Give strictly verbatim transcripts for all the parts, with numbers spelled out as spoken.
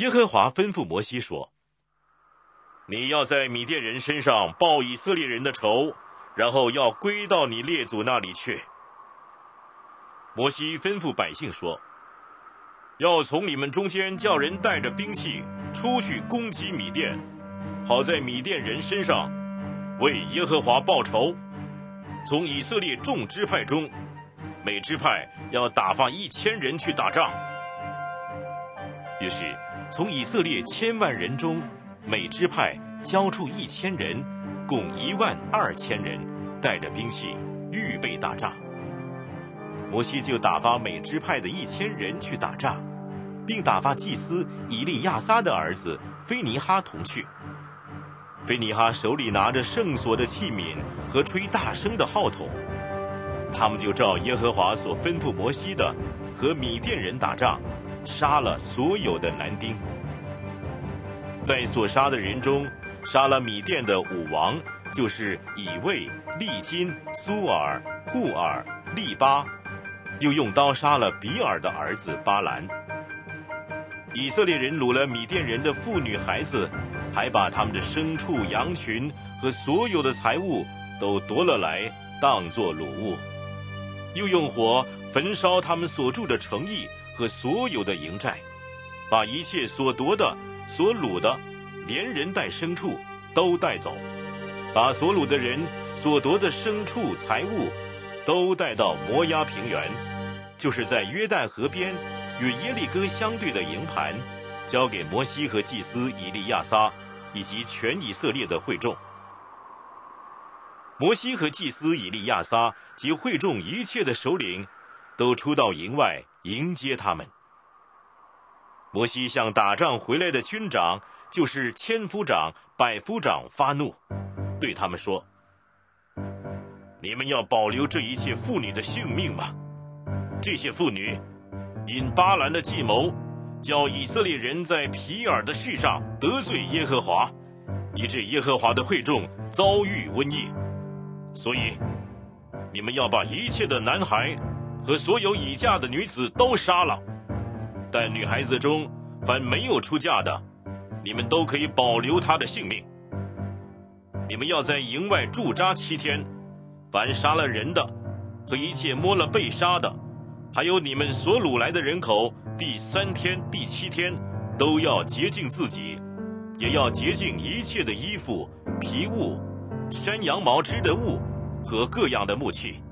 耶和华吩咐摩西说：你要在米甸人身上报以色列人的仇，然后要归到你列祖那里去。摩西吩咐百姓说：要从你们中间叫人带着兵器出去攻击米甸，好在米甸人身上为耶和华报仇。从以色列众支派中，每支派要打发一千人去打仗。于是从以色列千万人中，每支派交出一千人，共一万二千人，带着兵器预备打仗。摩西就打发每支派的一千人去打仗，并打发祭司以利亚撒的儿子非尼哈同去。非尼哈手里拿着圣所的器皿和吹大声的号筒，他们就照耶和华所吩咐摩西的，和米甸人打仗，杀了所有的男丁。在所杀的人中，杀了米甸的五王，就是以卫、利金、苏尔、户尔、利巴，又用刀杀了比尔的儿子巴兰。以色列人掳了米甸人的妇女孩子，还把他们的牲畜、羊群和所有的财物都夺了来，当作掳物，又用火焚烧他们所住的城邑和所有的营寨，把一切所夺的、所掳的，连人带牲畜都带走，把所掳的人所夺的牲畜财物都带到摩押平原，就是在约旦河边与耶利哥相对的营盘，交给摩西和祭司以利亚撒以及全以色列的会众。摩西和祭司以利亚撒及会众一切的首领都出到营外迎接他们。摩西向打仗回来的军长，就是千夫长、百夫长发怒，对他们说：你们要保留这一切妇女的性命吗？这些妇女因巴兰的计谋，叫以色列人在皮尔的事上得罪耶和华，以致耶和华的会众遭遇瘟疫。所以你们要把一切的男孩和所有已嫁的女子都杀了，但女孩子中凡没有出嫁的，你们都可以保留她的性命。你们要在营外驻扎七天，凡杀了人的和一切摸了被杀的，还有你们所掳来的人口，第三天、第七天都要洁净自己，也要洁净一切的衣服、皮物、山羊毛织的物和各样的木器。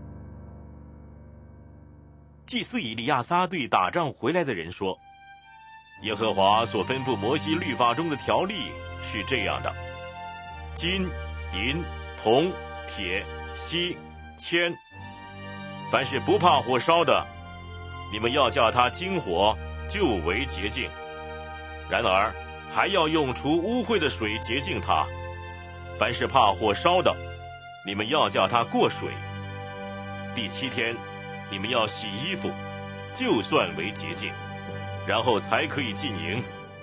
祭司以利亚撒对打仗回来的人说：耶和华所吩咐摩西律法中的条例是这样的：金、银、铜、铁、锡、铅，凡是不怕火烧的，你们要叫它经火，就为洁净。然而还要用除污秽的水洁净它。凡是怕火烧的，你们要叫它过水。第七天你们要洗衣服，就算为洁净，然后才可以进营。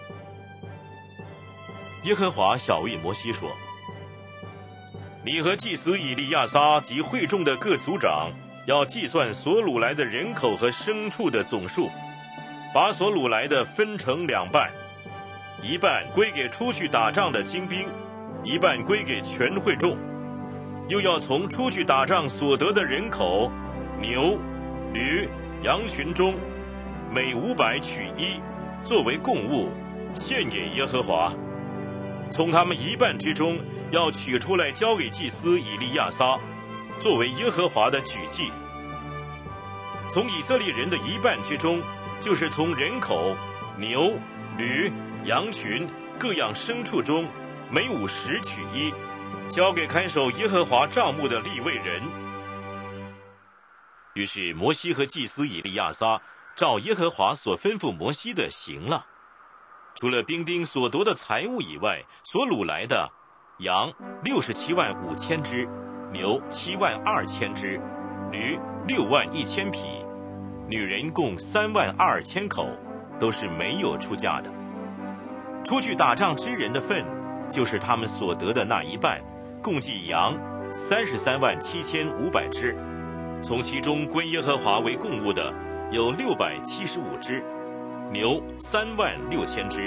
耶和华晓谕摩西说：你和祭司以利亚撒及会众的各族长要计算所掳来的人口和牲畜的总数，把所掳来的分成两半，一半归给出去打仗的精兵，一半归给全会众。又要从出去打仗所得的人口，牛、驴、羊群中，每五百取一，作为供物，献给耶和华。从他们一半之中，要取出来交给祭司以利亚撒，作为耶和华的举祭。从以色列人的一半之中，就是从人口、牛、驴、羊群各样牲畜中，每五十取一，交给看守耶和华帐幕的利未人。于是摩西和祭司以利亚撒照耶和华所吩咐摩西的行了。除了兵丁所夺的财物以外，所掳来的羊六十七万五千只，牛七万二千只，驴六万一千匹，女人共三万二千口，都是没有出嫁的。出去打仗之人的份，就是他们所得的那一半，共计羊三十三万七千五百只，从其中归耶和华为供物的有六百七十五只，牛三万六千只，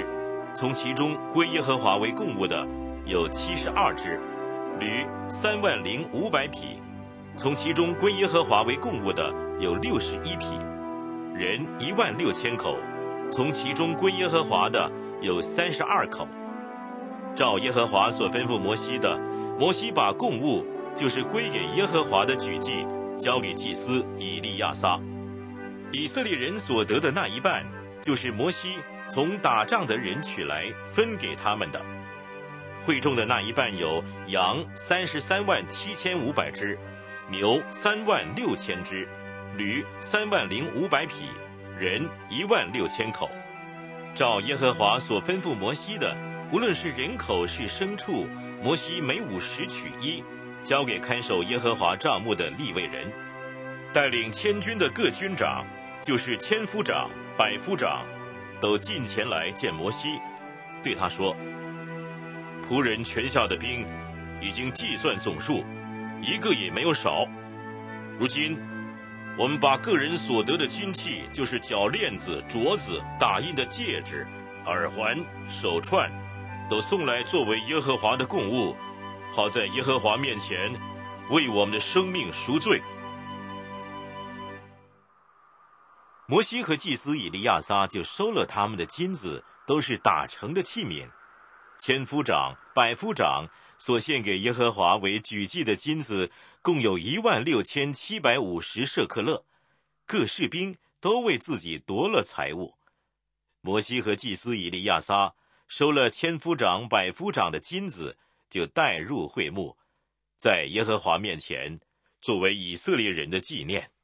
从其中归耶和华为供物的有七十二只，驴三万零五百匹，从其中归耶和华为供物的有六十一匹，人一万六千口，从其中归耶和华的有三十二口。照耶和华所吩咐摩西的，摩西把供物，就是归给耶和华的举祭，交给祭司以利亚撒。以色列人所得的那一半，就是摩西从打仗的人取来分给他们的。会众的那一半有羊三十三万七千五百只，牛三万六千只，驴三万零五百匹，人一万六千口。照耶和华所吩咐摩西的，无论是人口是牲畜，摩西每五十取一，交给看守耶和华帐幕的利未人。带领千军的各军长，就是千夫长、百夫长，都进前来见摩西，对他说：仆人全下的兵已经计算总数，一个也没有少。如今我们把个人所得的金器，就是脚链子、镯子、打印的戒指、耳环、手串，都送来作为耶和华的供物，好在耶和华面前为我们的生命赎罪。摩西和祭司以利亚撒就收了他们的金子，都是打成的器皿。千夫长、百夫长所献给耶和华为举祭的金子，共有一万六千七百五十舍克勒。各士兵都为自己夺了财物。摩西和祭司以利亚撒收了千夫长、百夫长的金子，就带入会幕，在耶和华面前作为以色列人的纪念。